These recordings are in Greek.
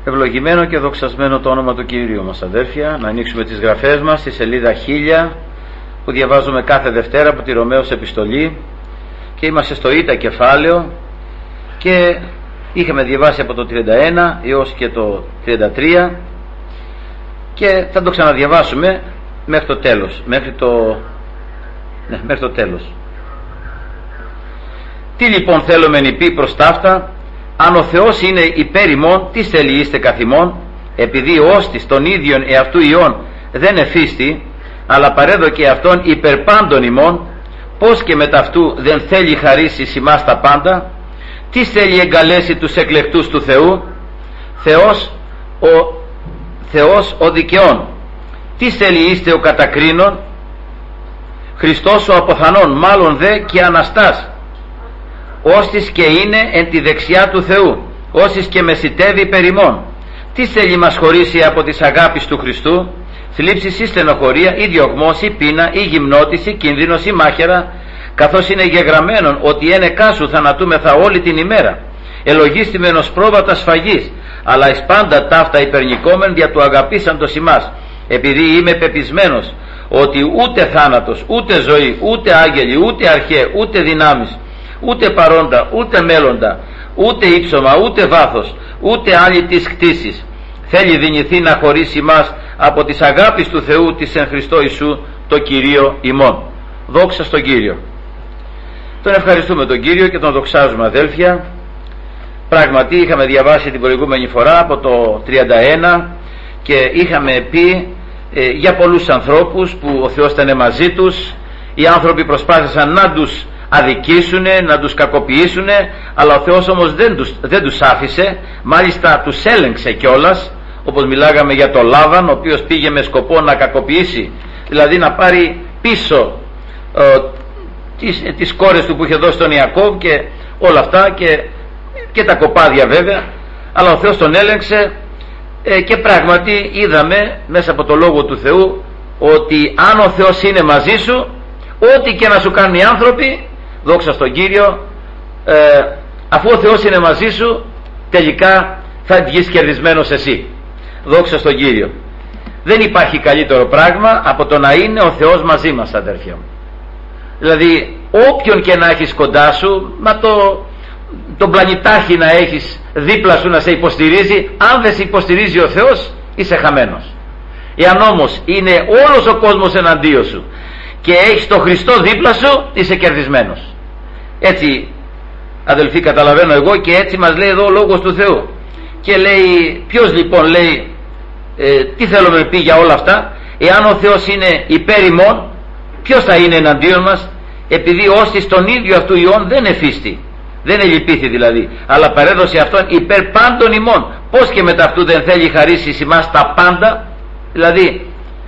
Ευλογημένο και δοξασμένο το όνομα του Κυρίου μας, αδέρφια. Να ανοίξουμε τις γραφές μας στη σελίδα 1000 που διαβάζουμε κάθε Δευτέρα από τη Ρωμαίος επιστολή, και είμαστε στο Ήτα κεφάλαιο και είχαμε διαβάσει από το 31 έως και το 33 και θα το ξαναδιαβάσουμε μέχρι το τέλος, μέχρι το τέλος. Τι λοιπόν θέλουμε να πει προς ταύτα? Αν ο Θεός είναι υπέρ ημών, τι θέλει είστε καθ' ημών? Επειδή ο όστης των ίδιων εαυτού ιών δεν εφίστη, αλλά παρέδωκε αυτόν υπέρ πάντων ημών, πως και μετ' αυτού δεν θέλει χαρίσει ημάς τα πάντα? Τι θέλει εγκαλέσει τους εκλεκτούς του Θεού? Θεός ο δικαιών. Τι θέλει είστε ο κατακρίνων? Χριστός ο αποθανών, μάλλον δε και Αναστάς, όστις και είναι εν τη δεξιά του Θεού, όστις και μεσητεύει περ ημών. Τι θέλει μας χωρίσει από της αγάπης του Χριστού? Θλίψεις ή στενοχωρία ή διωγμός ή πείνα ή γυμνότης ή κίνδυνος ή μάχαιρα, καθώς είναι γεγραμμένον ότι εν εκάσου θανατούμεθα όλη την ημέρα. Ελογίστημενος πρόβατα σφαγής, αλλά εις πάντα ταύτα υπερνικόμεν δια του αγαπήσαντος ημάς, επειδή είμαι πεπισμένος ότι ούτε θάνατος, ούτε ζωή, ούτε άγγελοι, ούτε αρχαί, ούτε δυνάμεις, ούτε παρόντα, ούτε μέλλοντα, ούτε ύψωμα, ούτε βάθος, ούτε άλλη της κτήσης θέλει δυνηθεί να χωρίσει μας από της αγάπης του Θεού της εν Χριστώ Ιησού το Κυρίο ημών. Δόξα στον Κύριο. Τον ευχαριστούμε τον Κύριο και τον δοξάζουμε, αδέλφια. Πράγματι είχαμε διαβάσει την προηγούμενη φορά από το 31 και είχαμε πει για πολλούς ανθρώπους που ο Θεός ήταν μαζί τους. Οι άνθρωποι προσπάθησαν να τους αδικήσουν, να τους κακοποιήσουν, αλλά ο Θεός όμως δεν τους άφησε, μάλιστα τους έλεγξε κιόλας, όπως μιλάγαμε για τον Λάβαν, ο οποίος πήγε με σκοπό να κακοποιήσει, δηλαδή να πάρει πίσω τις κόρες του που είχε δώσει τον Ιακώβ και όλα αυτά και τα κοπάδια βέβαια, αλλά ο Θεός τον έλεγξε και πράγματι είδαμε μέσα από το Λόγο του Θεού ότι αν ο Θεός είναι μαζί σου, ό,τι και να σου κάνουν οι άνθρωποι, δόξα στον Κύριο, αφού ο Θεός είναι μαζί σου, τελικά θα βγεις κερδισμένος εσύ. Δόξα στον Κύριο. Δεν υπάρχει καλύτερο πράγμα από το να είναι ο Θεός μαζί μας, αδέρφια μου. Δηλαδή όποιον και να έχεις κοντά σου, τον πλανητάρχη να έχεις δίπλα σου να σε υποστηρίζει, αν δεν σε υποστηρίζει ο Θεός, είσαι χαμένος. Εάν όμως είναι όλος ο κόσμος εναντίον σου και έχεις τον Χριστό δίπλα σου, είσαι κερδισμένος. Έτσι, αδελφοί, καταλαβαίνω εγώ, και έτσι μας λέει εδώ ο Λόγος του Θεού. Και λέει, ποιος λοιπόν λέει, τι θέλουμε να πει για όλα αυτά? Εάν ο Θεός είναι υπέρ ημών, ποιος θα είναι εναντίον μας? Επειδή όστις τον ίδιο αυτού ιών δεν εφίστη, δεν ελυπήθη δηλαδή, αλλά παρέδωσε αυτόν υπέρ πάντων ημών, πως και μετά αυτού δεν θέλει χαρίσει ημάς τα πάντα? Δηλαδή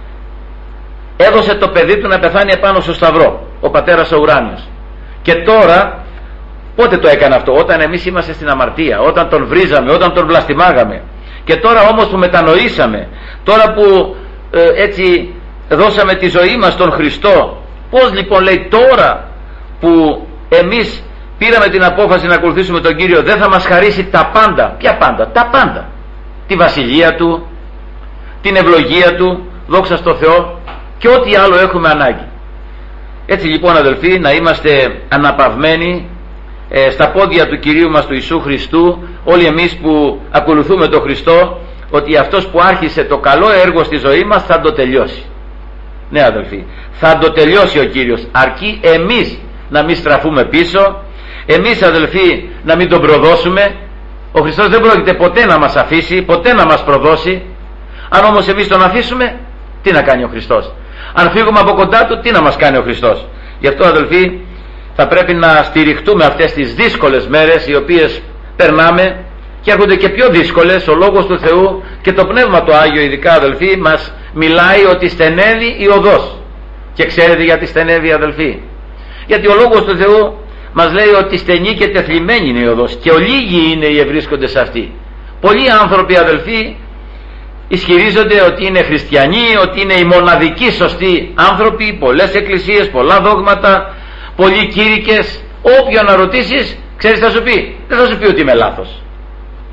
έδωσε το παιδί του να πεθάνει επάνω στο σταυρό, ο πατέρας ο ουράνιος. Και τώρα πότε το έκανε αυτό? Όταν εμείς είμαστε στην αμαρτία, όταν τον βρίζαμε, όταν τον βλαστημάγαμε. Και τώρα όμως που μετανοήσαμε, τώρα που έτσι δώσαμε τη ζωή μας στον Χριστό, πως λοιπόν λέει τώρα που εμείς πήραμε την απόφαση να ακολουθήσουμε τον Κύριο, δεν θα μας χαρίσει τα πάντα? Ποια πάντα? Τα πάντα. Τη βασιλεία του, την ευλογία του, δόξα στο Θεό, και ό,τι άλλο έχουμε ανάγκη. Έτσι λοιπόν, αδελφοί, να είμαστε αναπαυμένοι στα πόδια του Κυρίου μας του Ιησού Χριστού, όλοι εμείς που ακολουθούμε τον Χριστό, ότι αυτός που άρχισε το καλό έργο στη ζωή μας θα το τελειώσει. Ναι, αδελφοί, θα το τελειώσει ο Κύριος, αρκεί εμείς να μην στραφούμε πίσω, εμείς, αδελφοί, να μην τον προδώσουμε. Ο Χριστός δεν πρόκειται ποτέ να μας αφήσει, ποτέ να μας προδώσει. Αν όμως εμείς τον αφήσουμε, τι να κάνει ο Χριστός? Αν φύγουμε από κοντά του, τι να μας κάνει ο Χριστός? Γι' αυτό, αδελφοί, θα πρέπει να στηριχτούμε αυτές τις δύσκολες μέρες οι οποίες περνάμε, και έρχονται και πιο δύσκολες. Ο Λόγος του Θεού και το Πνεύμα το Άγιο, ειδικά, αδελφοί, μας μιλάει ότι στενεύει η οδός. Και ξέρετε γιατί στενεύει, αδελφοί? Γιατί ο Λόγος του Θεού μας λέει ότι στενή και τεθλιμμένη είναι η οδός και ολίγοι είναι οι ευρίσκοντες σε αυτή. Πολλοί άνθρωποι, αδελφοί, ισχυρίζονται ότι είναι χριστιανοί, ότι είναι οι μοναδικοί σωστοί άνθρωποι, πολλές εκκλησίες, πολλά δόγματα, πολλοί κήρυκες. Όποιον να ρωτήσεις, ξέρεις θα σου πει? Δεν θα σου πει ότι είμαι λάθος.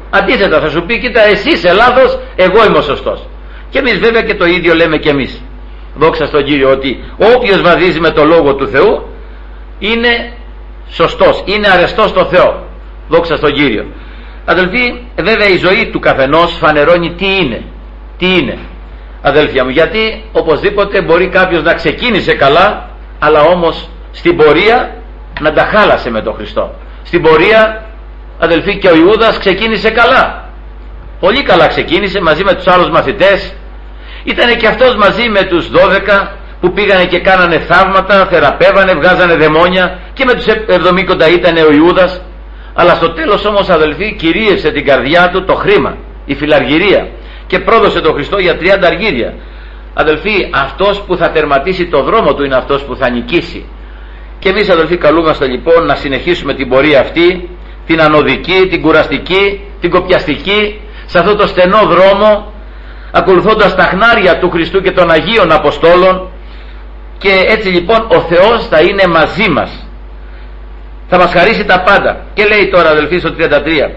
Αντίθετα θα σου πει, κοίτα, εσύ είσαι λάθος, εγώ είμαι ο σωστός. Και εμείς βέβαια και το ίδιο λέμε και εμείς. Δόξα στον Κύριο, ότι όποιος βαδίζει με το Λόγο του Θεού είναι σωστός, είναι αρεστός στο Θεό. Δόξα στον Κύριο. Αδελφοί, βέβαια η ζωή του καθενός φανερώνει τι είναι, αδέλφια μου, γιατί οπωσδήποτε μπορεί κάποιος να ξεκίνησε καλά, αλλά όμως στην πορεία να τα χάλασε με τον Χριστό. Στην πορεία, αδελφοί, και ο Ιούδας ξεκίνησε καλά, πολύ καλά ξεκίνησε μαζί με τους άλλους μαθητές. Ήτανε και αυτός μαζί με τους 12 που πήγανε και κάνανε θαύματα, θεραπεύανε, βγάζανε δαιμόνια, και με τους 70 ήτανε ο Ιούδας. Αλλά στο τέλος όμως, αδελφοί, κυρίευσε την καρδιά του το χρήμα, η φιλαργυρία, και πρόδωσε τον Χριστό για 30 αργύρια. Αδελφοί, αυτός που θα τερματίσει το δρόμο του είναι αυτός που θα νικήσει. Και εμείς, αδελφοί, καλούμαστε λοιπόν να συνεχίσουμε την πορεία αυτή, την ανωδική, την κουραστική, την κοπιαστική, σε αυτό το στενό δρόμο, ακολουθώντας τα χνάρια του Χριστού και των Αγίων Αποστόλων. Και έτσι λοιπόν ο Θεός θα είναι μαζί μας, θα μας χαρίσει τα πάντα. Και λέει τώρα, αδελφοί, στο 33,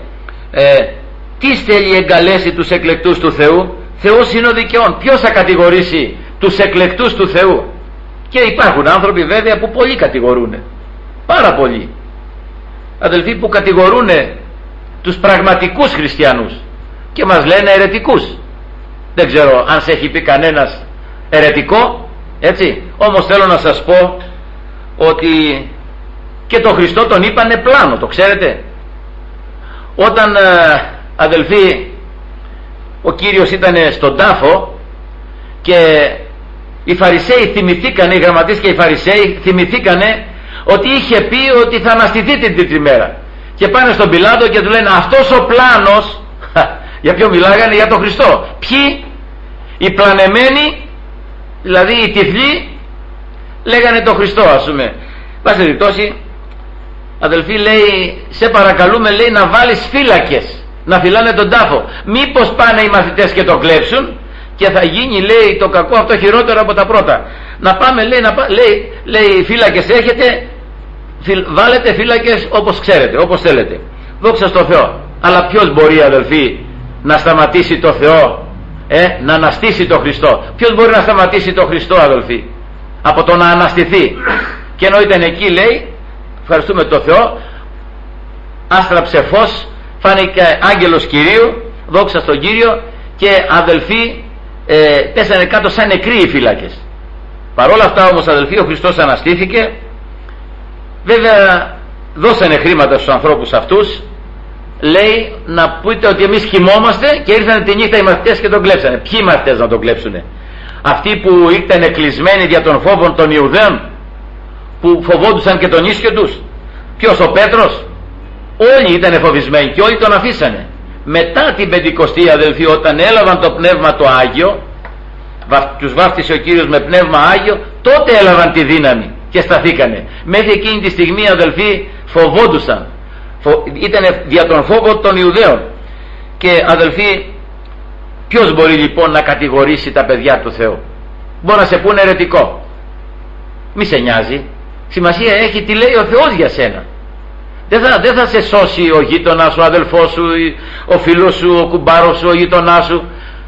τι θέλει εγκαλέσει τους εκλεκτούς του Θεού? Θεός είναι ο δικαιών. Ποιος θα κατηγορήσει τους εκλεκτούς του Θεού? Και υπάρχουν άνθρωποι βέβαια που πολύ κατηγορούν, πάρα πολύ, αδελφοί, που κατηγορούν τους πραγματικούς χριστιανούς και μας λένε αιρετικούς. Δεν ξέρω αν σε έχει πει κανένας αιρετικό, έτσι. Όμως θέλω να σας πω ότι και τον Χριστό τον είπανε πλάνο, το ξέρετε. Όταν, αδελφοί, ο Κύριος ήταν στον τάφο και οι Φαρισαίοι θυμηθήκανε, οι γραμματείς και οι Φαρισαίοι θυμηθήκανε ότι είχε πει ότι θα αναστηθεί την τρίτη μέρα, και πάνε στον Πιλάτο και του λένε, αυτός ο πλάνος, για ποιο μιλάγανε? Για τον Χριστό. Ποιοι? Οι πλανεμένοι, δηλαδή οι τυφλοί, λέγανε τον Χριστό, ας πούμε. Πάση περιπτώσει, αδελφοί, λέει, σε παρακαλούμε, λέει, να βάλεις φύλακες να φυλάνε τον τάφο, μήπως πάνε οι μαθητές και το κλέψουν και θα γίνει, λέει, το κακό αυτό χειρότερο από τα πρώτα. Να πάμε, λέει, λέει, φύλακες έχετε, βάλετε φύλακες όπως ξέρετε, όπως θέλετε. Δόξα στο Θεό. Αλλά ποιος μπορεί, αδελφοί, να σταματήσει το Θεό, να αναστήσει το Χριστό? Ποιος μπορεί να σταματήσει το Χριστό, αδελφοί, από το να αναστηθεί? Και ενώ ήταν εκεί, λέει, ευχαριστούμε το Θεό, άστραψε φως, φάνηκε άγγελος Κυρίου, δόξα στον Κύριο, και αδελφοί, πέσανε κάτω σαν νεκροί οι φύλακες. Παρόλα αυτά όμως, αδελφοί, ο Χριστός αναστήθηκε. Βέβαια δώσανε χρήματα στους ανθρώπους αυτούς, λέει, να πείτε ότι εμείς κοιμόμαστε, και ήρθαν τη νύχτα οι μαθητές και τον κλέψανε. Ποιοι μαθητές να τον κλέψουνε? Αυτοί που ήταν κλεισμένοι δια των φόβων των Ιουδαίων, που φοβόντουσαν και τον ίσιο τους. Ποιος? Ο Πέτρος? Όλοι ήταν φοβισμένοι και όλοι τον αφήσανε. Μετά την Πεντηκοστή, αδελφοί, όταν έλαβαν το Πνεύμα το Άγιο, τους βάφτισε ο Κύριος με Πνεύμα Άγιο, τότε έλαβαν τη δύναμη και σταθήκανε. Μέχρι εκείνη τη στιγμή, αδελφοί, φοβόντουσαν, ήταν δια τον φόβο των Ιουδαίων. Και αδελφοί, ποιος μπορεί λοιπόν να κατηγορήσει τα παιδιά του Θεού? Μπορεί να σε πούνε αιρετικό, μη σε νοιάζει, σημασία έχει τι λέει ο Θεός για σένα. Δεν θα σε σώσει ο γείτονας, ο αδελφός σου, ο φίλος σου, ο κουμπάρος σου, ο γείτονάς σου.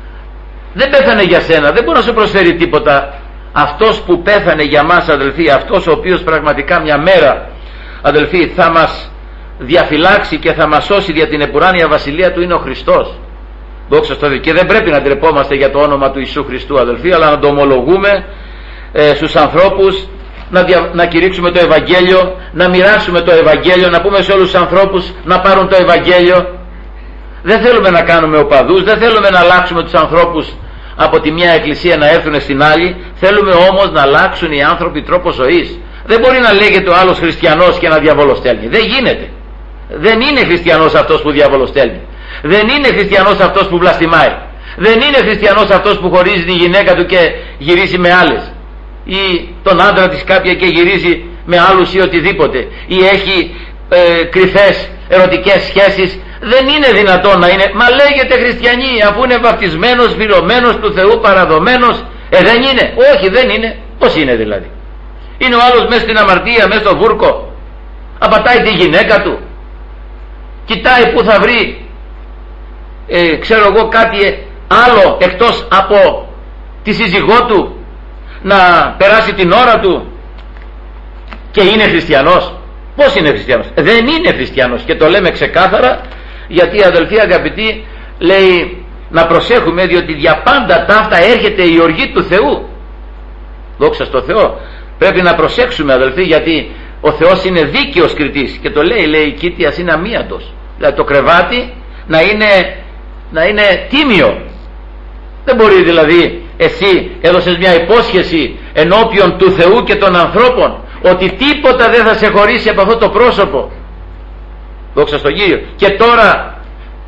Δεν πέθανε για σένα, δεν μπορεί να σου προσφέρει τίποτα. Αυτός που πέθανε για μας, αδελφοί, αυτός ο οποίος πραγματικά μια μέρα, αδελφοί, θα μας διαφυλάξει και θα μας σώσει για την επουράνια βασιλεία του, είναι ο Χριστός. Δόξα στο Θεό. Και δεν πρέπει να ντρεπόμαστε για το όνομα του Ιησού Χριστού, αδελφοί, αλλά να το ομολογούμε στους ανθρώπους, να κηρύξουμε το Ευαγγέλιο, να μοιράσουμε το Ευαγγέλιο, να πούμε σε όλους τους ανθρώπους να πάρουν το Ευαγγέλιο. Δεν θέλουμε να κάνουμε οπαδούς, δεν θέλουμε να αλλάξουμε τους ανθρώπους από τη μια εκκλησία να έρθουν στην άλλη. Θέλουμε όμως να αλλάξουν οι άνθρωποι τρόπο ζωής. Δεν μπορεί να λέγεται ο άλλος χριστιανός και να διαβολοστέλνει. Δεν γίνεται. Δεν είναι χριστιανός αυτός που διαβολοστέλνει. Δεν είναι χριστιανός αυτός που βλαστημάει. Δεν είναι χριστιανός αυτός που χωρίζει τη γυναίκα του και γυρίζει με άλλες, ή τον άντρα της κάποια και γυρίζει με άλλους ή οτιδήποτε, ή έχει κρυφές ερωτικές σχέσεις. Δεν είναι δυνατόν να είναι. Μα λέγεται χριστιανή αφού είναι βαπτισμένος, φιλωμένος του Θεού, παραδομένος. Δεν είναι. Όχι, δεν είναι. Πώς είναι δηλαδή? Είναι ο άλλος μέσα στην αμαρτία, μέσα στο βούρκο, απατάει τη γυναίκα του, κοιτάει που θα βρει ξέρω εγώ κάτι άλλο εκτός από τη σύζυγό του, να περάσει την ώρα του, και είναι χριστιανός? Πώς είναι χριστιανός? Δεν είναι χριστιανός, και το λέμε ξεκάθαρα, γιατί αδελφοί αγαπητοί, λέει να προσέχουμε, διότι για πάντα ταύτα έρχεται η οργή του Θεού. Δόξα στο Θεό. Πρέπει να προσέξουμε αδελφοί, γιατί ο Θεός είναι δίκαιος κριτής, και το λέει κήτιας είναι αμίαντος. Δηλαδή το κρεβάτι να είναι τίμιο. Δεν μπορεί δηλαδή εσύ έδωσες μια υπόσχεση ενώπιον του Θεού και των ανθρώπων ότι τίποτα δεν θα σε χωρίσει από αυτό το πρόσωπο. Δόξα στον Κύριο. Και τώρα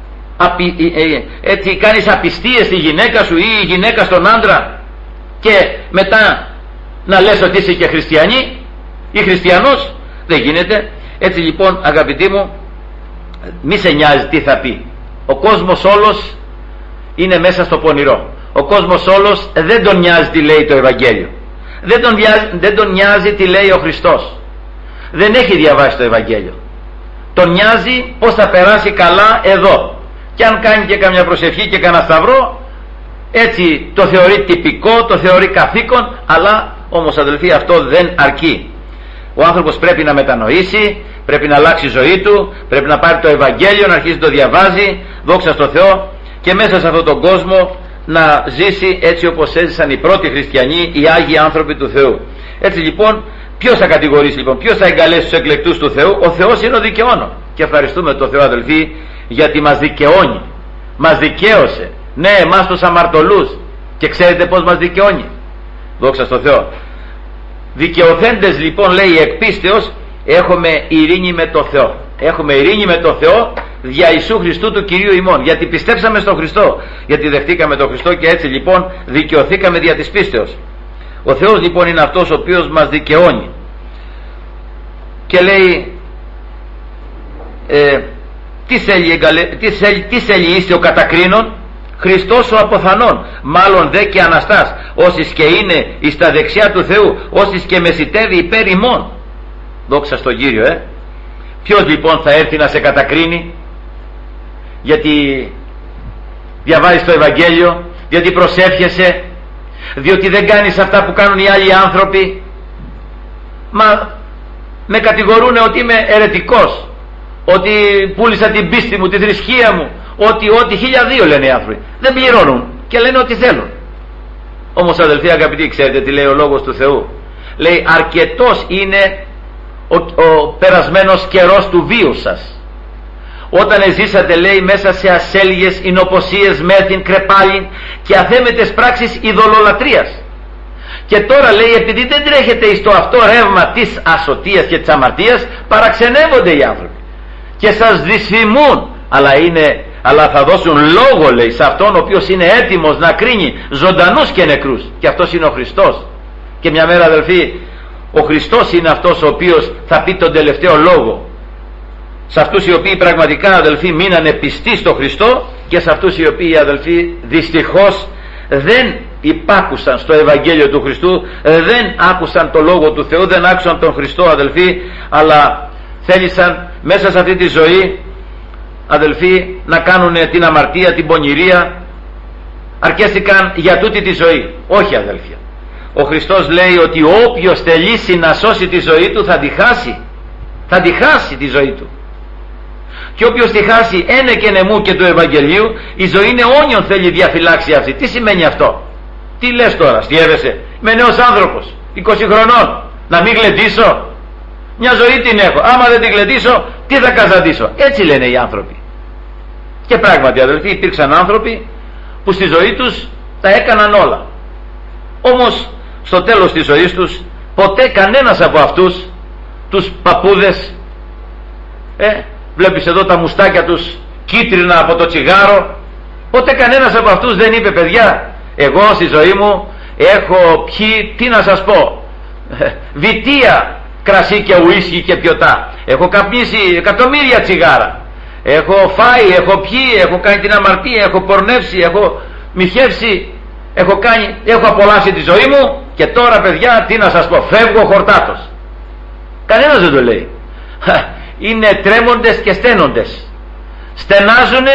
έτσι κάνεις απιστίες στη γυναίκα σου ή η γυναίκα στον άντρα, και μετά να λες ότι είσαι και χριστιανή ή χριστιανός? Δεν γίνεται. Έτσι λοιπόν αγαπητοί μου, μη σε νοιάζει τι θα πει. Ο κόσμος όλος είναι μέσα στο πονηρό. Ο κόσμος όλος δεν τον νοιάζει τι λέει το Ευαγγέλιο. Δεν τον νοιάζει τι λέει ο Χριστός. Δεν έχει διαβάσει το Ευαγγέλιο. Τον νοιάζει πως θα περάσει καλά εδώ. Και αν κάνει και καμιά προσευχή και κανένα σταυρό, έτσι το θεωρεί τυπικό, το θεωρεί καθήκον, αλλά όμως αδελφοί αυτό δεν αρκεί. Ο άνθρωπος πρέπει να μετανοήσει, πρέπει να αλλάξει η ζωή του, πρέπει να πάρει το Ευαγγέλιο, να αρχίσει να το διαβάζει, δόξα στο Θεό, και μέσα σε αυτόν τον κόσμο να ζήσει έτσι όπως έζησαν οι πρώτοι χριστιανοί, οι Άγιοι άνθρωποι του Θεού. Έτσι λοιπόν, ποιος θα κατηγορήσει λοιπόν, ποιος θα εγκαλέσει τους εκλεκτούς του Θεού? Ο Θεός είναι ο δικαιώνων. Και ευχαριστούμε τον Θεό αδελφοί, γιατί μας δικαιώνει, μας δικαίωσε, ναι, εμάς τους αμαρτωλούς. Και ξέρετε πως μας δικαιώνει? Δόξα στο Θεό. Δικαιωθέντες λοιπόν, λέει εκ πίστεως, έχουμε ειρήνη με το Θεό. Έχουμε ειρήνη με το Θεό δια Ιησού Χριστού του Κυρίου ημών, γιατί πιστέψαμε στον Χριστό, γιατί δεχτήκαμε τον Χριστό, και έτσι λοιπόν δικαιωθήκαμε δια της πίστεως. Ο Θεός λοιπόν είναι αυτός ο οποίος μας δικαιώνει. Και λέει τι θέλει είστε ο κατακρίνων? Χριστός ο αποθανών, μάλλον δε και Αναστάς, όσοι και είναι εις τα δεξιά του Θεού, όσοι και μεσητεύει υπέρ ημών. Δόξα στον Κύριο. Ποιος λοιπόν θα έρθει να σε κατακρίνει? Γιατί διαβάζεις το Ευαγγέλιο, διότι προσεύχεσαι, διότι δεν κάνεις αυτά που κάνουν οι άλλοι άνθρωποι? Μα με κατηγορούν ότι είμαι αιρετικός, ότι πούλησα την πίστη μου, τη θρησκεία μου, ότι 1002 λένε οι άνθρωποι. Δεν πληρώνουν και λένε ό,τι θέλουν. Όμως αδελφοί αγαπητοί, ξέρετε τι λέει ο λόγος του Θεού? Λέει αρκετός είναι ο περασμένος καιρός του βίου σας, όταν ζήσατε, λέει, μέσα σε ασέλγες, εινοποσίες, μέθην, κρεπάλιν και αθέμετες πράξεις ειδωλολατρίας. Και τώρα, λέει, επειδή δεν τρέχετε εις το αυτό ρεύμα της ασωτείας και της αμαρτίας, παραξενεύονται οι άνθρωποι και σας δυσφημούν, αλλά θα δώσουν λόγο, λέει, σε αυτόν ο οποίος είναι έτοιμος να κρίνει ζωντανούς και νεκρούς, και αυτός είναι ο Χριστός. Και μια μέρα, αδελφοί, ο Χριστός είναι αυτός ο οποίος θα πει τον τελευταίο λόγο σε αυτούς οι οποίοι πραγματικά, αδελφοί, μείνανε πιστοί στο Χριστό, και σε αυτούς οι οποίοι, αδελφοί, δυστυχώς δεν υπάκουσαν στο Ευαγγέλιο του Χριστού, δεν άκουσαν το Λόγο του Θεού, δεν άκουσαν τον Χριστό, αδελφοί, αλλά θέλησαν μέσα σε αυτή τη ζωή, αδελφοί, να κάνουν την αμαρτία, την πονηρία, αρκέστηκαν για τούτη τη ζωή. Όχι, αδελφοί, ο Χριστός λέει ότι όποιος θελήσει να σώσει τη ζωή του θα τη χάσει, θα τη χάσει τη ζωή του. Και όποιος τη χάσει ένε και νεμού και του Ευαγγελίου, η ζωή είναι όνιον θέλει διαφυλάξει αυτή. Τι σημαίνει αυτό? Τι λες τώρα, στιεύεσαι? Είμαι νέος άνθρωπος, 20 χρονών, να μην γλεντήσω? Μια ζωή την έχω, άμα δεν την γλεντήσω, τι θα καζαντήσω? Έτσι λένε οι άνθρωποι. Και πράγματι, αδελφοί, υπήρξαν άνθρωποι που στη ζωή τους τα έκαναν όλα. Όμως στο τέλος της ζωής τους ποτέ κανένας από αυτούς τους παππούδες, βλέπεις εδώ τα μουστάκια τους κίτρινα από το τσιγάρο, ποτέ κανένας από αυτούς δεν είπε, παιδιά, εγώ στη ζωή μου έχω πιει, τι να σας πω, βιτία κρασί και ουίσκι και πιωτά, έχω καπνίσει εκατομμύρια τσιγάρα, έχω φάει, έχω πιει, έχω κάνει την αμαρτία, έχω πορνεύσει, έχω μοιχεύσει, έχω απολαύσει τη ζωή μου, και τώρα, παιδιά, τι να σας πω, φεύγω χορτάτος. Κανένας δεν το λέει. Είναι τρέμοντες και στένοντες, στενάζουνε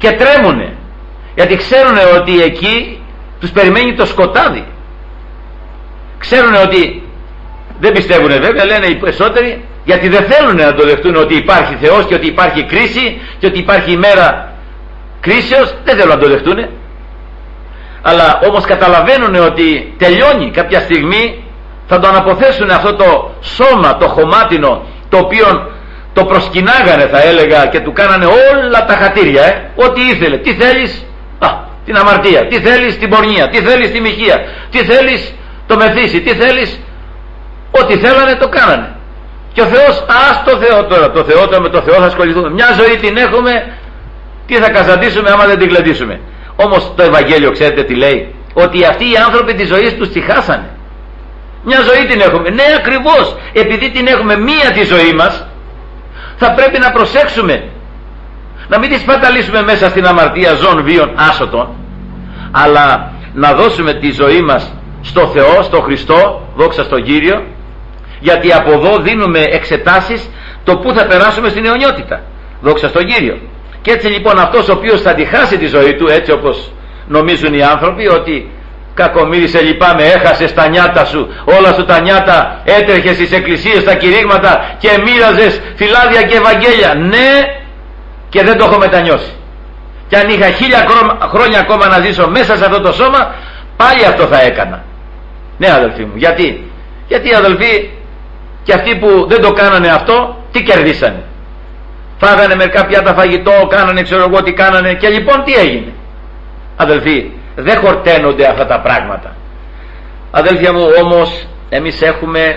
και τρέμουνε, γιατί ξέρουν ότι εκεί τους περιμένει το σκοτάδι. Ξέρουν ότι δεν πιστεύουν, βέβαια, λένε οι περισσότεροι, γιατί δεν θέλουν να το δεχτούν ότι υπάρχει Θεός και ότι υπάρχει κρίση και ότι υπάρχει ημέρα κρίσεως. Δεν θέλουν να το δεχτούν, αλλά όμως καταλαβαίνουν ότι τελειώνει κάποια στιγμή, θα το αναποθέσουν αυτό το σώμα, το χωμάτινο, το οποίο το προσκυνάγανε, θα έλεγα, και του κάνανε όλα τα χατήρια, ό,τι ήθελε. Τι θέλεις? Την αμαρτία. Τι θέλεις? Την πορνεία. Τι θέλεις? Τη μοιχεία. Τι θέλεις? Το μεθύσι. Τι θέλεις? Ό,τι θέλανε το κάνανε. Και ο Θεός, το Θεό τώρα, το Θεό τώρα, με το Θεό θα ασχοληθούμε. Μια ζωή την έχουμε, τι θα καζαντήσουμε άμα δεν την γλεντήσουμε? Όμως το Ευαγγέλιο, ξέρετε τι λέει? Ότι αυτοί οι άνθρωποι τη ζωή τους τη χάσανε. Μια ζωή την έχουμε. Ναι, ακριβώς. Επειδή την έχουμε μία τη ζωή μας, θα πρέπει να προσέξουμε να μην τη σπαταλήσουμε μέσα στην αμαρτία ζών βίων άσωτων, αλλά να δώσουμε τη ζωή μας στο Θεό, στο Χριστό, δόξα στον Κύριο, γιατί από εδώ δίνουμε εξετάσεις το που θα περάσουμε στην αιωνιότητα, δόξα στον Κύριο. Και έτσι λοιπόν αυτός ο οποίος θα τη χάσει τη ζωή του, έτσι όπως νομίζουν οι άνθρωποι, ότι κακομοίρη, σε λυπάμαι, έχασες τα νιάτα σου, όλα σου τα νιάτα, έτρεχες στις εκκλησίες, στα κηρύγματα και μοίραζες φυλάδια και Ευαγγέλια. Ναι, και δεν το έχω μετανιώσει. Και αν είχα 1000 χρόνια ακόμα να ζήσω μέσα σε αυτό το σώμα, πάλι αυτό θα έκανα. Ναι, αδελφοί μου. Γιατί αδελφοί, και αυτοί που δεν το κάνανε αυτό, τι κερδίσανε? Φάγανε μερικά πιάτα φαγητό, κάνανε ξέρω εγώ τι κάνανε, και λοιπόν τι έγινε? Αδελφοί, δεν χορταίνονται αυτά τα πράγματα. Αδέλφια μου, όμως εμείς έχουμε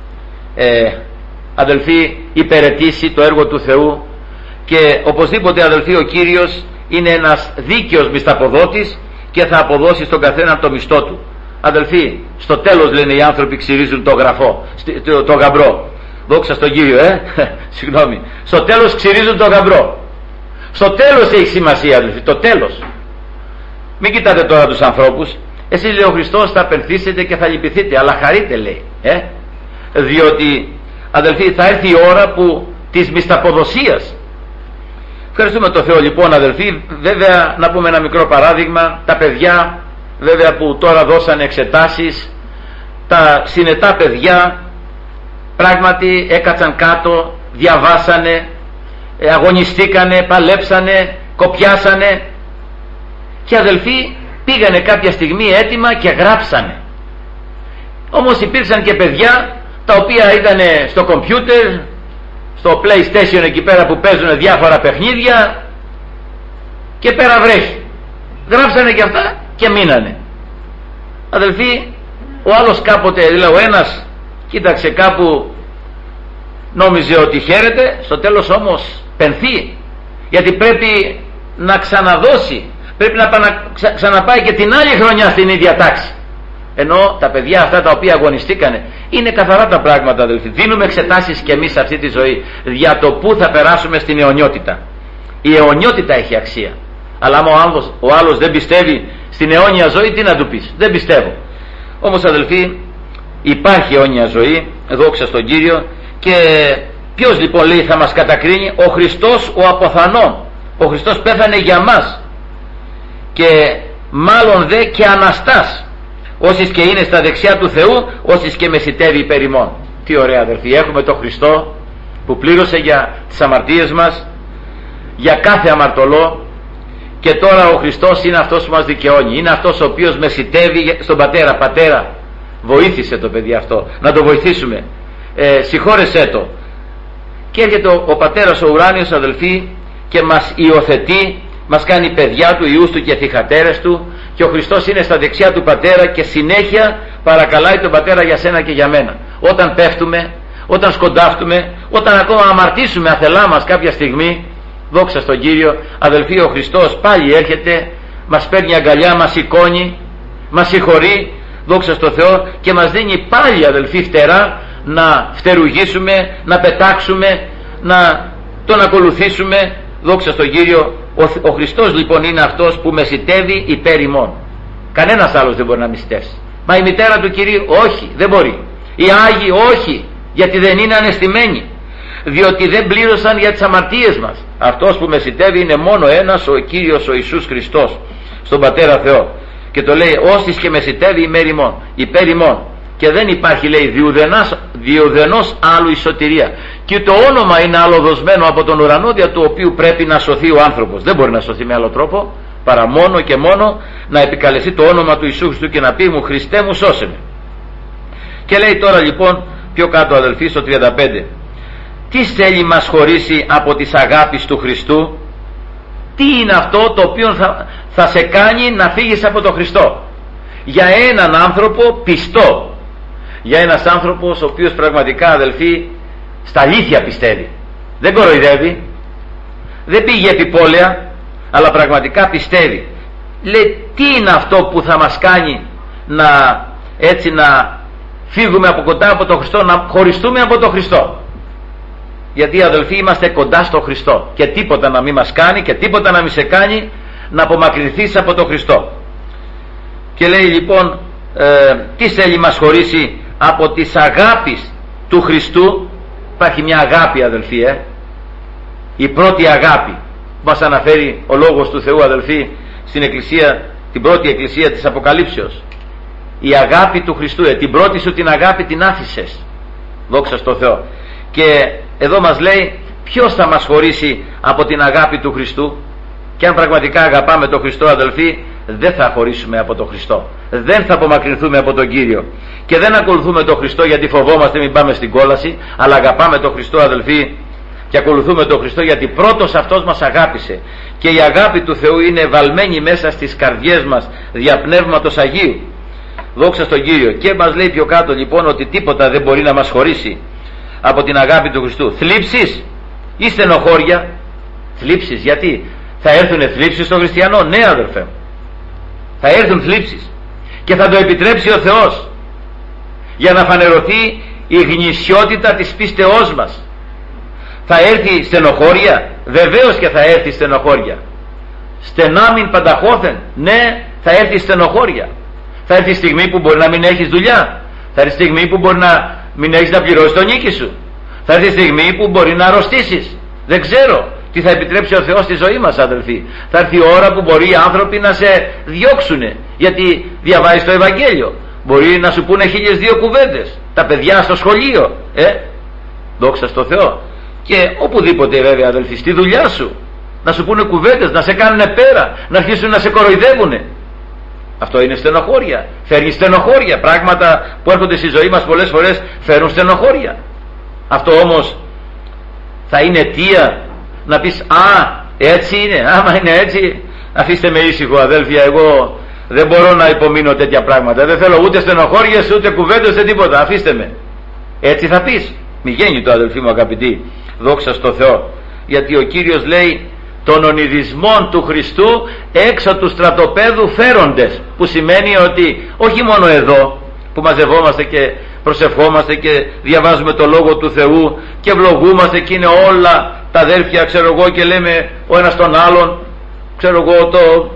αδελφοί υπηρετήσει το έργο του Θεού, και οπωσδήποτε αδελφοί ο Κύριος είναι ένας δίκαιος μισθαποδότης και θα αποδώσει στον καθένα το μισθό του. Αδελφοί, στο τέλος, λένε οι άνθρωποι, ξυρίζουν το γαμπρό. Δόξα στον Κύριο, συγγνώμη. Στο τέλος ξυρίζουν το γαμπρό. Στο τέλος έχει σημασία, αδελφοί, το τέλος. Μην κοιτάτε τώρα τους ανθρώπους. Εσείς, λέει ο Χριστός, θα απενθήσετε και θα λυπηθείτε, αλλά χαρείτε, λέει, διότι αδελφοί θα έρθει η ώρα της μισθαποδοσίας. Ευχαριστούμε το Θεό λοιπόν, αδελφοί. Βέβαια, να πούμε ένα μικρό παράδειγμα. Τα παιδιά βέβαια που τώρα δώσανε εξετάσεις, τα συνετά παιδιά πράγματι έκατσαν κάτω, διαβάσανε, αγωνιστήκανε, παλέψανε, κοπιάσανε, και αδελφοί πήγανε κάποια στιγμή έτοιμα και γράψανε. Όμως υπήρξαν και παιδιά τα οποία ήταν στο κομπιούτερ, στο PlayStation εκεί πέρα που παίζουν διάφορα παιχνίδια, και πέρα βρέχει. Γράψανε και αυτά και μείνανε. Αδελφοί, ο άλλος κάποτε, δηλαδή ο ένας κοίταξε κάπου, νόμιζε ότι χαίρεται, στο τέλος όμως πενθεί, γιατί πρέπει να ξαναδώσει, πρέπει να ξαναπάει και την άλλη χρονιά στην ίδια τάξη. Ενώ τα παιδιά αυτά τα οποία αγωνιστήκανε, είναι καθαρά τα πράγματα, αδελφοί. Δίνουμε εξετάσεις και εμείς σε αυτή τη ζωή για το που θα περάσουμε στην αιωνιότητα. Η αιωνιότητα έχει αξία. Αλλά άμα ο άλλος δεν πιστεύει στην αιώνια ζωή, τι να του πεις? Δεν πιστεύω. Όμως αδελφοί, υπάρχει αιώνια ζωή, δόξα στον Κύριο. Και ποιος λοιπόν, λέει, θα μας κατακρίνει? Ο Χριστός ο αποθανών. Ο Χριστός πέθανε για μας, και μάλλον δε και αναστάς, όσοι και είναι στα δεξιά του Θεού, όσοι και μεσητεύει υπέρ ημών. Τι ωραία, αδελφοί, έχουμε τον Χριστό που πλήρωσε για τις αμαρτίες μας, για κάθε αμαρτωλό, και τώρα ο Χριστός είναι αυτός που μας δικαιώνει, είναι αυτός ο οποίος μεσητεύει στον Πατέρα. Πατέρα, βοήθησε το παιδί αυτό, να το βοηθήσουμε, συγχώρεσέ το. Και έρχεται ο Πατέρας ο ουράνιος, αδελφοί, και μας υιοθετεί, μας κάνει παιδιά του, ιούς του και θυγατέρες του, και ο Χριστός είναι στα δεξιά του Πατέρα και συνέχεια παρακαλάει τον Πατέρα για σένα και για μένα. Όταν πέφτουμε, όταν σκοντάφτουμε, όταν ακόμα αμαρτήσουμε αθελά μας κάποια στιγμή, δόξα στον Κύριο, αδελφοί, ο Χριστός πάλι έρχεται, μας παίρνει αγκαλιά, μας σηκώνει, μας συγχωρεί, δόξα στον Θεό, και μας δίνει πάλι, αδελφοί, φτερά να φτερουγήσουμε, να πετάξουμε, να τον ακολουθήσουμε, δόξα στον Κύριο. Ο Χριστός λοιπόν είναι αυτός που μεσητεύει υπέρ ημών. Κανένας άλλος δεν μπορεί να μεσητεύσει. Μα η μητέρα του Κυρίου? Όχι, δεν μπορεί. Οι Άγιοι? Όχι, γιατί δεν είναι ανεστημένοι. διότι δεν πλήρωσαν για τις αμαρτίες μας. Αυτός που μεσιτεύει είναι μόνο ένας, ο Κύριος ο Ιησούς Χριστός, στον Πατέρα Θεό. Και το λέει «Όστις και μεσιτεύει υπέρ ημών». Και δεν υπάρχει, λέει, διουδενός άλλου η σωτηρία. Και το όνομα είναι άλλο δοσμένο από τον ουρανό, δια του οποίου πρέπει να σωθεί ο άνθρωπος. Δεν μπορεί να σωθεί με άλλο τρόπο παρά μόνο και μόνο να επικαλεστεί το όνομα του Ιησού Χριστού και να πει «Μου Χριστέ μου σώσε με». Και λέει τώρα λοιπόν πιο κάτω, αδελφοί, στο 35, τι θέλει μας χωρίσει από τις αγάπης του Χριστού? Τι είναι αυτό το οποίο θα σε κάνει να φύγεις από τον Χριστό? Για έναν άνθρωπο πιστό, για ένας άνθρωπος ο οποίος πραγματικά, αδελφοί, στα αλήθεια πιστεύει, δεν κοροϊδεύει, δεν πήγε επιπόλαια, αλλά πραγματικά πιστεύει. Λέει, τι είναι αυτό που θα μας κάνει να φύγουμε από κοντά από τον Χριστό, να χωριστούμε από τον Χριστό? Γιατί, αδελφοί, είμαστε κοντά στο Χριστό και τίποτα να μην μας κάνει και τίποτα να μην σε κάνει να απομακρυνθείς από τον Χριστό. Και λέει λοιπόν, τι θέλει μας χωρίσει από τις αγάπης του Χριστού? Υπάρχει μια αγάπη, αδελφοί, η πρώτη αγάπη που μας αναφέρει ο Λόγος του Θεού, αδελφοί, στην εκκλησία, την πρώτη εκκλησία της Αποκαλύψεως. Η αγάπη του Χριστού, την πρώτη σου την αγάπη την άφησες, δόξα στο Θεό. Και εδώ μας λέει ποιος θα μας χωρίσει από την αγάπη του Χριστού? Και αν πραγματικά αγαπάμε τον Χριστό, αδελφοί, δεν θα χωρίσουμε από τον Χριστό, δεν θα απομακρυνθούμε από τον Κύριο. Και δεν ακολουθούμε τον Χριστό γιατί φοβόμαστε μην πάμε στην κόλαση, αλλά αγαπάμε τον Χριστό, αδελφοί, και ακολουθούμε τον Χριστό γιατί πρώτος αυτός μας αγάπησε. Και η αγάπη του Θεού είναι βαλμένη μέσα στις καρδιές μας δια Πνεύματος Αγίου, δόξα στον Κύριο. Και μας λέει πιο κάτω λοιπόν ότι τίποτα δεν μπορεί να μας χωρίσει από την αγάπη του Χριστού. Θλίψεις ή στενοχώρια? Θλίψεις, γιατί θα έρθουν θλίψεις στον χριστιανό? Ναι, αδελφέ, θα έρθουν θλίψεις και θα το επιτρέψει ο Θεός για να φανερωθεί η γνησιότητα της πίστεώς μας. Θα έρθει στενοχώρια? Βεβαίως και θα έρθει στενοχώρια. Στενάμιν πανταχώθεν, ναι, θα έρθει στενοχώρια. Θα έρθει η στιγμή που μπορεί να μην έχεις δουλειά, θα έρθει η στιγμή που μπορεί να μην έχεις να πληρώσεις τον νίκη σου, θα έρθει η στιγμή που μπορεί να αρρωστήσεις. Δεν ξέρω τι θα επιτρέψει ο Θεός στη ζωή μας, αδελφοί. Θα έρθει η ώρα που μπορεί οι άνθρωποι να σε διώξουνε γιατί διαβάζεις το Ευαγγέλιο. Μπορεί να σου πούνε 1002 κουβέντες τα παιδιά στο σχολείο, δόξα στο Θεό. Και οπουδήποτε, βέβαια, αδελφοί, στη δουλειά σου να σου πούνε κουβέντες, να σε κάνουνε πέρα, να αρχίσουν να σε κοροϊδεύουνε. Αυτό είναι στενοχώρια, φέρνει στενοχώρια. Πράγματα που έρχονται στη ζωή μας πολλές φορές φέρνουν στενοχώρια. Αυτό όμως θα είναι αιτία να πεις «Α, έτσι είναι, άμα είναι έτσι, αφήστε με ήσυχο, αδέλφια, εγώ δεν μπορώ να υπομείνω τέτοια πράγματα, δεν θέλω ούτε στενοχώριες, ούτε κουβέντες, ούτε τίποτα, αφήστε με». Έτσι θα πεις? Μη γένει το, αδελφοί μου αγαπητοί, δόξα στο Θεό. Γιατί ο Κύριος λέει των ονειδισμών του Χριστού έξω του στρατοπέδου φέροντες, που σημαίνει ότι όχι μόνο εδώ που μαζευόμαστε και προσευχόμαστε και διαβάζουμε το Λόγο του Θεού και ευλογούμαστε και είναι όλα τα αδέρφια, ξέρω εγώ, και λέμε ο ένας τον άλλον, ξέρω εγώ,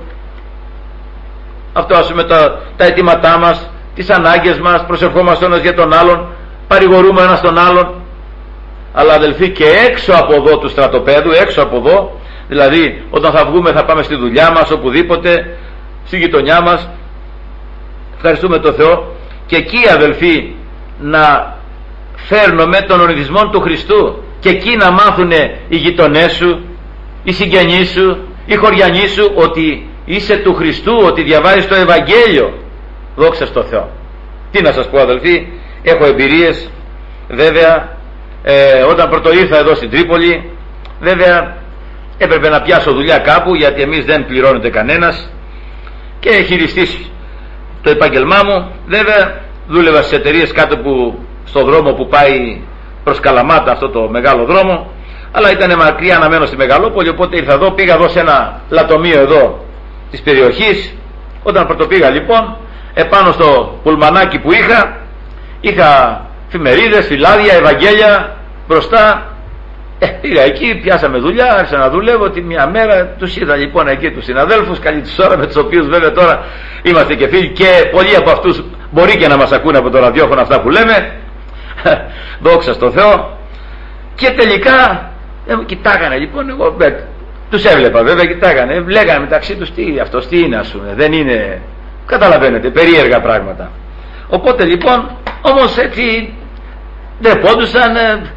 αυτό, ας πούμε, τα αιτήματά μας, τις ανάγκες μας, προσευχόμαστε ένας για τον άλλον, παρηγορούμε ένας τον άλλον. Αλλά, αδελφοί, και έξω από εδώ του στρατοπέδου, έξω από εδώ, δηλαδή όταν θα βγούμε, θα πάμε στη δουλειά μας, οπουδήποτε, στη γειτονιά μας, ευχαριστούμε τον Θεό, και εκεί, αδελφοί, να φέρνουμε των ονειδισμών του Χριστού, και εκεί να μάθουν οι γειτονές σου, οι συγγενείς σου, οι χωριανοί σου ότι είσαι του Χριστού, ότι διαβάζεις το Ευαγγέλιο, δόξα στο Θεό. Τι να σας πω, αδελφοί, έχω εμπειρίες, βέβαια. Όταν πρώτο ήρθα εδώ στην Τρίπολη, βέβαια έπρεπε να πιάσω δουλειά κάπου, γιατί εμείς δεν πληρώνεται κανένας, και χειριστής το επάγγελμά μου. Βέβαια δούλευα στις εταιρείες κάτω στο δρόμο που πάει προς Καλαμάτα, αυτό το μεγάλο δρόμο, αλλά ήταν μακριά να μένω στη Μεγαλόπολη, οπότε ήρθα εδώ, πήγα εδώ σε ένα λατομείο εδώ της περιοχής. Όταν πρωτοπήγα λοιπόν, επάνω στο πουλμανάκι που είχα εφημερίδες, φυλάδια, Ευαγγέλια μπροστά. Πήγα εκεί, πιάσαμε δουλειά, άρχισα να δουλεύω. Τη μια μέρα τους είδα λοιπόν εκεί τους συναδέλφους, καλή τους ώρα, με τους οποίους βέβαια τώρα είμαστε και φίλοι, και πολλοί από αυτούς μπορεί και να μας ακούνε από το ραδιόφωνο αυτά που λέμε, δόξα στο Θεό. Και τελικά κοιτάγανε λοιπόν, εγώ τους έβλεπα βέβαια, κοιτάγανε, λέγανε μεταξύ τους τι αυτός, τι είναι, ας πούμε, δεν είναι, καταλαβαίνετε, περίεργα πράγματα. Οπότε λοιπόν, όμως έτσι δεν πόντουσαν,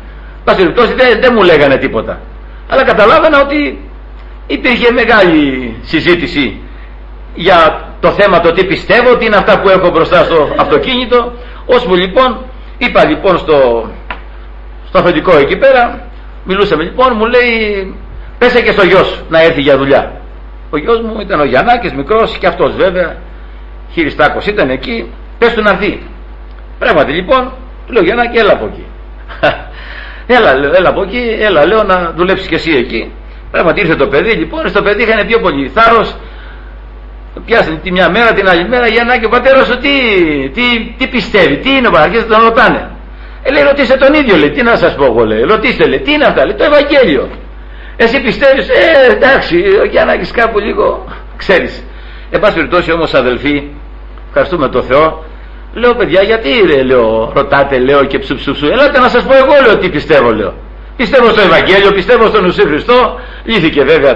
δεν μου λέγανε τίποτα, αλλά καταλάβαινα ότι υπήρχε μεγάλη συζήτηση για το θέμα, το τι πιστεύω, τι είναι αυτά που έχω μπροστά στο αυτοκίνητο. Ώσπου λοιπόν είπα λοιπόν στο αφεντικό εκεί πέρα, μιλούσαμε λοιπόν, μου λέει πέσε και στο γιο σου να έρθει για δουλειά. Ο γιος μου ήταν ο Γιαννάκης, μικρός, και αυτός βέβαια χειριστάκος ήταν εκεί, πες του να έρθει. Πράγματι λοιπόν, του λέω Γιαννάκη, έλα από εκεί. έλα από εκεί, έλα λέω να δουλέψεις και εσύ εκεί. Πράγματι ήρθε το παιδί λοιπόν, στο παιδί είχαν πιο πολύ θάρρος. Πιάσανε τη μια μέρα, την άλλη μέρα, Γιαννάκη, ο πατέρας σου τι πιστεύει, τι είναι, αρχίζουν να τον ρωτάνε. Λέει, ρωτήστε τον ίδιο, λέει, τι να σας πω εγώ, λέει, ρωτήστε, λέει, τι είναι αυτά, λέει, το Ευαγγέλιο. Εσύ πιστεύεις, εντάξει, ο Γιαννάκης κάπου λίγο, ξέρεις. Εν πάση περιπτώσει όμως, αδελφοί, ευχαριστούμε τον Θεό. Λέω, παιδιά, γιατί λέω, ρωτάτε, λέω, και ψουψουψου, ελάτε να σας πω εγώ, λέω, τι πιστεύω, λέω. Πιστεύω στο Ευαγγέλιο, πιστεύω στον Ιησού Χριστό. Λύθηκε βέβαια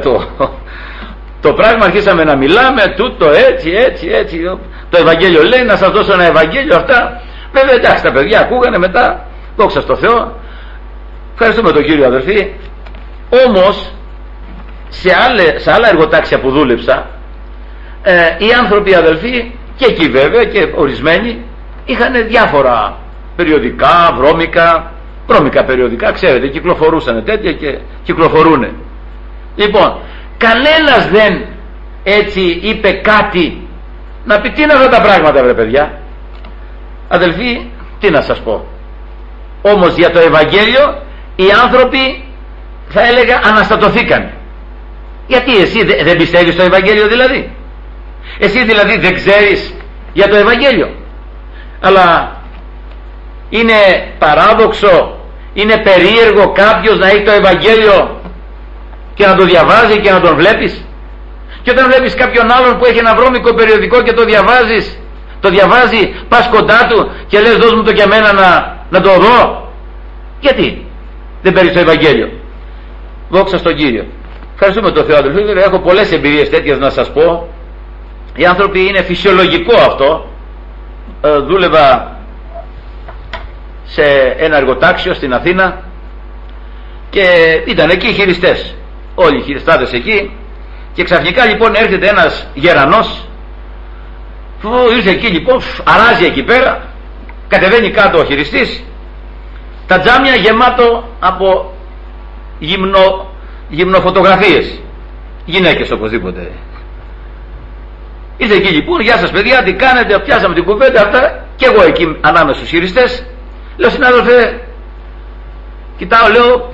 το πράγμα, αρχίσαμε να μιλάμε, τούτο έτσι. Το Ευαγγέλιο λέει, να σας δώσω ένα Ευαγγέλιο, αυτά. Βέβαια εντάξει, τα παιδιά ακούγανε μετά, δόξα στο Θεό. Ευχαριστούμε τον Κύριο, αδελφοί. Όμως σε άλλα εργοτάξια που δούλεψα, οι άνθρωποι, αδελφοί, και εκεί βέβαια και ορισμένοι, είχαν διάφορα περιοδικά, βρώμικα περιοδικά, ξέρετε, κυκλοφορούσαν τέτοια και κυκλοφορούνε. Λοιπόν, κανένας δεν έτσι είπε κάτι να πει τι είναι αυτά τα πράγματα, βρε παιδιά. Αδελφοί, τι να σας πω. Όμως για το Ευαγγέλιο οι άνθρωποι, θα έλεγα, αναστατωθήκαν. Γιατί εσύ δεν πιστεύεις στο Ευαγγέλιο, δηλαδή? Εσύ δηλαδή δεν ξέρεις για το Ευαγγέλιο? Αλλά είναι παράδοξο, είναι περίεργο κάποιος να έχει το Ευαγγέλιο και να το διαβάζει και να τον βλέπεις. Και όταν βλέπεις κάποιον άλλον που έχει ένα βρώμικο περιοδικό και το διαβάζει, πας κοντά του και λες δώσ' μου το και εμένα να το δω. Γιατί δεν παίρνεις το Ευαγγέλιο? Δόξα στον Κύριο. Ευχαριστούμε τον Θεό, αδελφοί. Βέβαια έχω πολλές εμπειρίες τέτοιες να σας πω. Οι άνθρωποι, είναι φυσιολογικό αυτό. Δούλευα σε ένα εργοτάξιο στην Αθήνα και ήταν εκεί οι χειριστές, όλοι οι χειριστάδες εκεί, και ξαφνικά λοιπόν έρχεται ένας γερανός που ήρθε εκεί λοιπόν, αράζει εκεί πέρα, κατεβαίνει κάτω ο χειριστής, τα τζάμια γεμάτο από γυμνοφωτογραφίες, γυναίκες οπωσδήποτε. Ήρθε εκεί λοιπόν, γεια σας παιδιά, τι κάνετε, πιάσαμε την κουβέντα αυτά, και εγώ εκεί ανάμεσα στους χειριστές. Λέω, συνάδελφε, κοιτάω, λέω,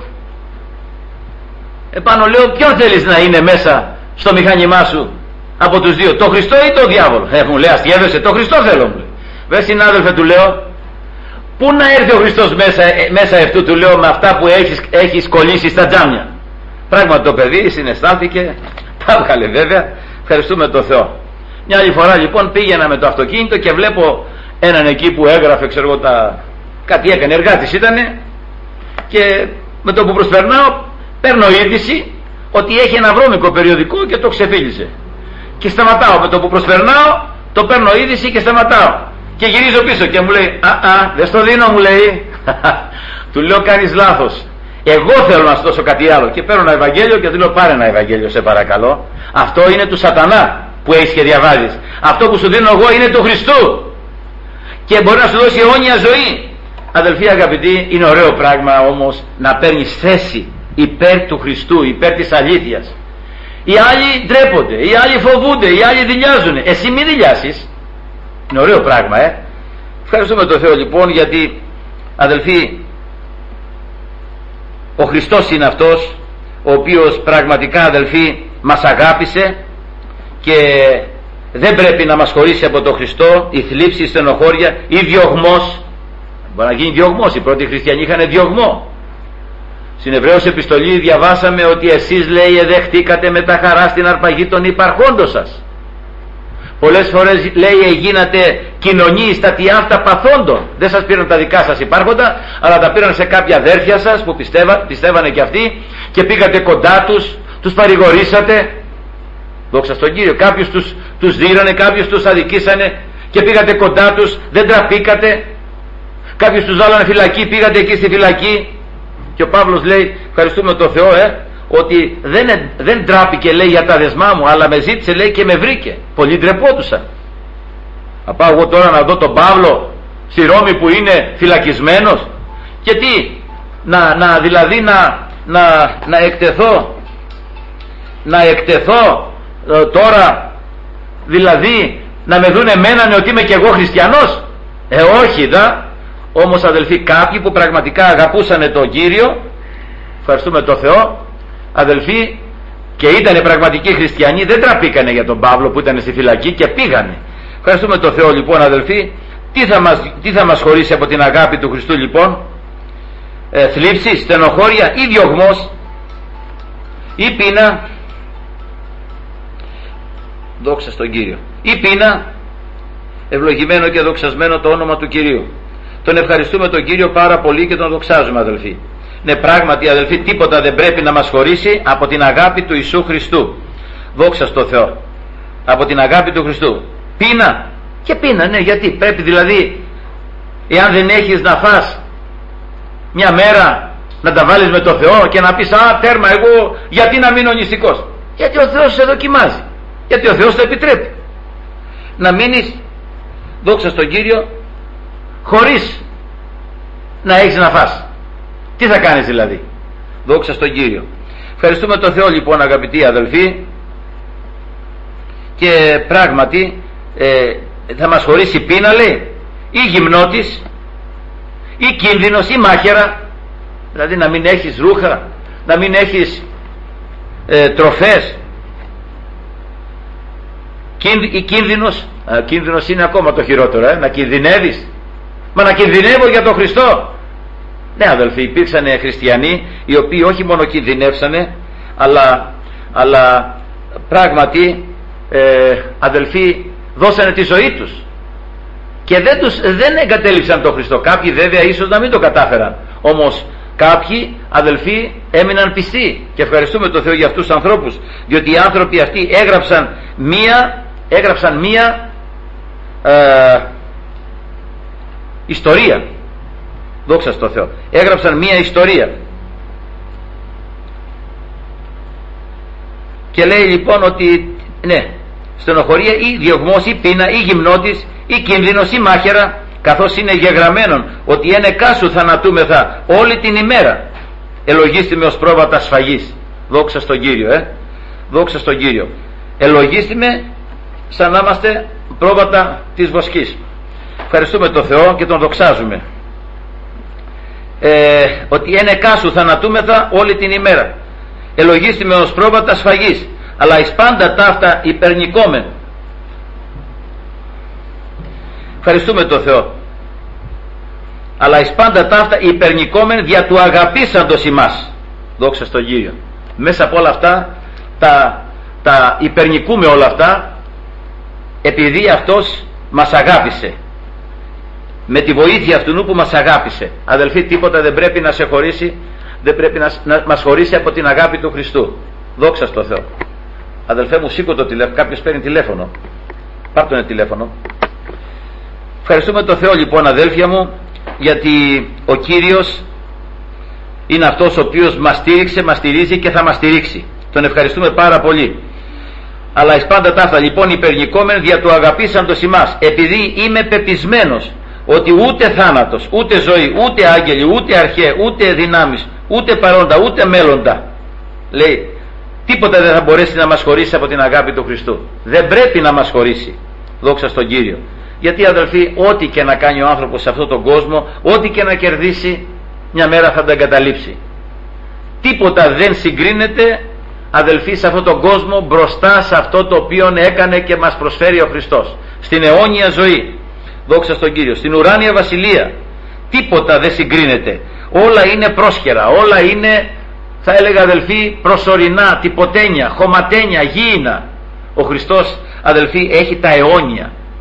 επάνω, λέω, ποιον θέλεις να είναι μέσα στο μηχάνημά σου από τους δύο, το Χριστό ή το διάβολο? Μου λέει, αστιεύεσαι, το Χριστό θέλω, μου λέει. Βέβαια, συνάδελφε, του λέω, πού να έρθει ο Χριστός μέσα αυτού, του λέω, με αυτά που έχεις κολλήσει στα τζάμια? Πράγματι το παιδί συναισθάνθηκε, τα έβγαλε βέβαια, ευχαριστούμε τον Θεό. Μια άλλη φορά λοιπόν πήγαινα με το αυτοκίνητο και βλέπω έναν εκεί που έγραφε, ξέρω εγώ, κάτι έκανε, εργάτης ήτανε, και με το που προσπερνάω παίρνω είδηση ότι έχει ένα βρώμικο περιοδικό και το ξεφύλιζε. Και σταματάω, με το που προσπερνάω το παίρνω είδηση και σταματάω. Και γυρίζω πίσω και μου λέει, δεν στο δίνω, μου λέει. Του λέω, κάνεις λάθος. Εγώ θέλω να σου δώσω κάτι άλλο. Και παίρνω ένα Ευαγγέλιο και του λέω, πάρε ένα Ευαγγέλιο, σε παρακαλώ. Αυτό είναι του σατανά που έχεις και διαβάζεις. Αυτό που σου δίνω εγώ είναι του Χριστού. Και μπορεί να σου δώσει αιώνια ζωή. Αδελφοί αγαπητοί, είναι ωραίο πράγμα όμως να παίρνεις θέση υπέρ του Χριστού, υπέρ της αλήθειας. Οι άλλοι ντρέπονται, οι άλλοι φοβούνται, οι άλλοι δειλιάζουν. Εσύ μην δειλιάσεις. Είναι ωραίο πράγμα, Ευχαριστούμε τον Θεό λοιπόν, γιατί αδελφοί, ο Χριστός είναι αυτός ο οποίος πραγματικά, αδελφοί, μας αγάπησε, και δεν πρέπει να μας χωρίσει από τον Χριστό η θλίψη, η στενοχώρια ή διωγμός. Μπορεί να γίνει διωγμός. Οι πρώτοι χριστιανοί είχαν διωγμό. Στην Εβραίους επιστολή διαβάσαμε ότι εσείς, λέει, εδεχτήκατε με τα χαρά στην αρπαγή των υπαρχόντων σας. Πολλές φορές, λέει, εγίνατε κοινωνεί στα τι αυτά παθόντων. Δεν σας πήραν τα δικά σας υπάρχοντα, αλλά τα πήραν σε κάποια αδέρφια σας που πιστεύανε και αυτοί, και πήγατε κοντά τους, τους παρηγορήσατε. Δόξα στον Κύριο. Κάποιους τους δίρανε, κάποιους τους αδικήσανε και πήγατε κοντά τους, δεν τραπήκατε. Κάποιους τους βάλανε φυλακή, πήγατε εκεί στη φυλακή. Και ο Παύλος λέει, ευχαριστούμε τον Θεό, ότι δεν τράπηκε, λέει, για τα δεσμά μου, αλλά με ζήτησε, λέει, και με βρήκε. Πολλοί ντρεπόντουσαν. Θα πάω εγώ τώρα να δω τον Παύλο στη Ρώμη που είναι φυλακισμένος, και τι, δηλαδή να εκτεθώ τώρα, δηλαδή να με δουν εμένα ότι είμαι και εγώ χριστιανός? Όχι δα. Όμως αδελφοί, κάποιοι που πραγματικά αγαπούσανε τον Κύριο, ευχαριστούμε τον Θεό, αδελφοί, και ήτανε πραγματικοί χριστιανοί, δεν τραπήκανε για τον Παύλο που ήταν στη φυλακή και πήγανε. Ευχαριστούμε τον Θεό. Λοιπόν, αδελφοί, τι θα μας χωρίσει από την αγάπη του Χριστού, λοιπόν? Θλίψη, στενοχώρια ή διωγμός ή πείνα? Δόξα στον Κύριο. Ή πείνα? Ευλογημένο και δοξασμένο το όνομα του Κυρίου. Τον ευχαριστούμε τον Κύριο πάρα πολύ και τον δοξάζουμε, αδελφοί. Ναι, πράγματι, αδελφοί, τίποτα δεν πρέπει να μας χωρίσει από την αγάπη του Ιησού Χριστού. Δόξα στο Θεό. Από την αγάπη του Χριστού. Πείνα. Και πείνα, ναι, γιατί πρέπει, δηλαδή, εάν δεν έχεις να φας μια μέρα, να τα βάλεις με το Θεό και να πεις, α, τέρμα, εγώ γιατί να μείνω νηστικός? Γιατί ο Θεός σε δοκιμάζει. Γιατί ο Θεός το επιτρέπει. Να μείνεις, δόξα στον Κύριο, χωρίς να έχεις να φας. Τι θα κάνεις δηλαδή? Δόξα στον Κύριο. Ευχαριστούμε τον Θεό, λοιπόν, αγαπητοί αδελφοί, και πράγματι θα μας χωρίσει πείνα, λέει, ή γυμνότης ή κίνδυνος ή μάχαιρα, δηλαδή να μην έχεις ρούχα, να μην έχεις τροφές, ή κίνδυνος είναι ακόμα το χειρότερο, να κινδυνεύεις. Μα να κινδυνεύω για τον Χριστό? Ναι, αδελφοί, υπήρξαν χριστιανοί οι οποίοι όχι μόνο κινδυνεύσανε, αλλά πράγματι, αδελφοί, δώσανε τη ζωή τους και δεν εγκατέλειψαν τον Χριστό. Κάποιοι βέβαια ίσως να μην το κατάφεραν, όμως κάποιοι, αδελφοί, έμειναν πιστοί, και ευχαριστούμε τον Θεό για αυτούς τους ανθρώπους, διότι οι άνθρωποι αυτοί έγραψαν μία ιστορία. Δόξα στο Θεό. Έγραψαν μία ιστορία. Και λέει, λοιπόν, ότι ναι, στενοχωρία ή διωγμός ή πείνα ή γυμνότης ή κίνδυνος ή μάχαιρα, καθώς είναι γεγραμμένον ότι ένεκά σου θανατούμεθα όλη την ημέρα. Ελογίστημε ως πρόβατα σφαγής. Δόξα στον Κύριο, δόξα στον Κύριο. Ελογίστημε σαν να είμαστε πρόβατα της βοσκής. Ευχαριστούμε τον Θεό και τον δοξάζουμε. Ότι ένεκά σου θανατούμεθα όλη την ημέρα. Ελογίστημε ως πρόβατα σφαγής, αλλά εις πάντα ταύτα υπερνικόμεν. Ευχαριστούμε τον Θεό. Αλλά εις πάντα ταύτα υπερνικόμεν δια του αγαπήσαντος ημάς. Δόξα στον Κύριο. Μέσα από όλα αυτά τα υπερνικούμε όλα αυτά, επειδή αυτός μας αγάπησε, με τη βοήθεια αυτού που μας αγάπησε. Αδελφοί, τίποτα δεν πρέπει να σε χωρίσει, δεν πρέπει να μας χωρίσει από την αγάπη του Χριστού. Δόξα στο Θεό. Αδελφέ μου, σήκω το τηλέφωνο. Κάποιος παίρνει τηλέφωνο. Πάρ' τον τηλέφωνο. Ευχαριστούμε τον Θεό, λοιπόν, αδέλφια μου, γιατί ο Κύριος είναι αυτός ο οποίος μας στήριξε, μας στηρίζει και θα μας στηρίξει. Τον ευχαριστούμε πάρα πολύ. Αλλά εις πάντα ταύτα, λοιπόν, υπερνικόμεν δια του αγαπήσαντος ημάς, επειδή είμαι πεπισμένος ότι ούτε θάνατος, ούτε ζωή, ούτε άγγελοι, ούτε αρχαί, ούτε δυνάμεις, ούτε παρόντα, ούτε μέλλοντα, λέει, τίποτα δεν θα μπορέσει να μας χωρίσει από την αγάπη του Χριστού. Δεν πρέπει να μας χωρίσει. Δόξα στον Κύριο. Γιατί, αδελφοί, ό,τι και να κάνει ο άνθρωπος σε αυτόν τον κόσμο, ό,τι και να κερδίσει, μια μέρα θα τον εγκαταλείψει. Τίποτα δεν συγκρίνεται, αδελφοί, σε αυτόν τον κόσμο μπροστά σε αυτό το οποίο έκανε και μας προσφέρει ο Χριστός, στην αιώνια ζωή. Δόξα στον Κύριο. Στην ουράνια βασιλεία τίποτα δεν συγκρίνεται. Όλα είναι πρόσχερα, όλα είναι, θα έλεγα, αδελφοί, προσωρινά, τυποτένια, χωματένια, γήινα. Ο Χριστός, αδελφοί, έχει τα αιώνια.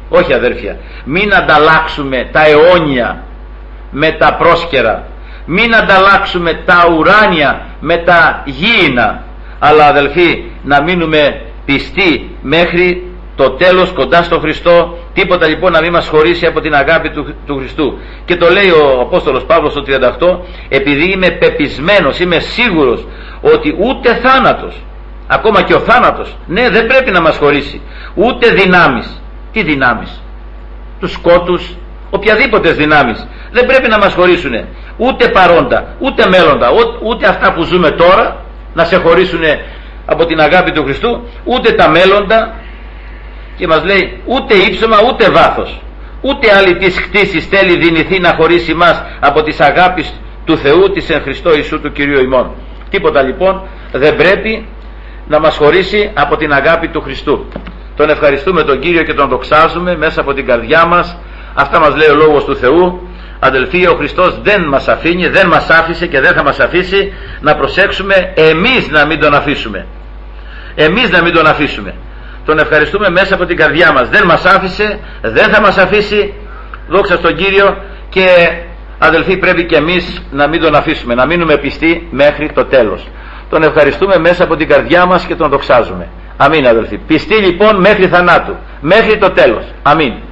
Όχι αδέρφια, μην ανταλλάξουμε τα αιώνια με τα πρόσκαιρα, μην ανταλλάξουμε τα ουράνια με τα γήινα, αλλά αδελφοί να μείνουμε πιστοί μέχρι το τέλος κοντά στο Χριστό, τίποτα λοιπόν να μην μας χωρίσει από την αγάπη του Χριστού. Και το λέει ο Απόστολος Παύλος στο 38, επειδή είμαι πεπισμένος, είμαι σίγουρος ότι ούτε θάνατος, ακόμα και ο θάνατος, ναι, δεν πρέπει να μας χωρίσει, ούτε δυνάμεις. Τι δυνάμεις? Τους σκότους, οποιαδήποτε δυνάμεις δεν πρέπει να μας χωρίσουν, ούτε παρόντα, ούτε μέλλοντα, ούτε αυτά που ζούμε τώρα να σε χωρίσουν από την αγάπη του Χριστού, ούτε τα μέλλοντα. Και μας λέει ούτε ύψωμα ούτε βάθος, ούτε άλλη της κτήσης θέλει δυνηθεί να χωρίσει μας από τις αγάπης του Θεού της εν Χριστώ Ιησού του Κυρίου ημών. Τίποτα λοιπόν δεν πρέπει να μας χωρίσει από την αγάπη του Χριστού. Τον ευχαριστούμε τον Κύριο και τον δοξάζουμε μέσα από την καρδιά μας. Αυτά μας λέει ο Λόγος του Θεού. Αδελφοί, ο Χριστός δεν μας αφήνει, δεν μας άφησε και δεν θα μας αφήσει. Να προσέξουμε εμείς να μην τον αφήσουμε. Εμείς να μην τον αφήσουμε. Τον ευχαριστούμε μέσα από την καρδιά μας. Δεν μας άφησε, δεν θα μας αφήσει. Δόξα στον Κύριο. Και αδελφοί, πρέπει και εμείς να μην τον αφήσουμε, να μείνουμε πιστοί μέχρι το τέλος. Τον ευχαριστούμε μέσα από την καρδιά μας και τον δοξάζουμε. Αμήν αδελφοί. Πιστοί λοιπόν μέχρι θανάτου, μέχρι το τέλος. Αμήν.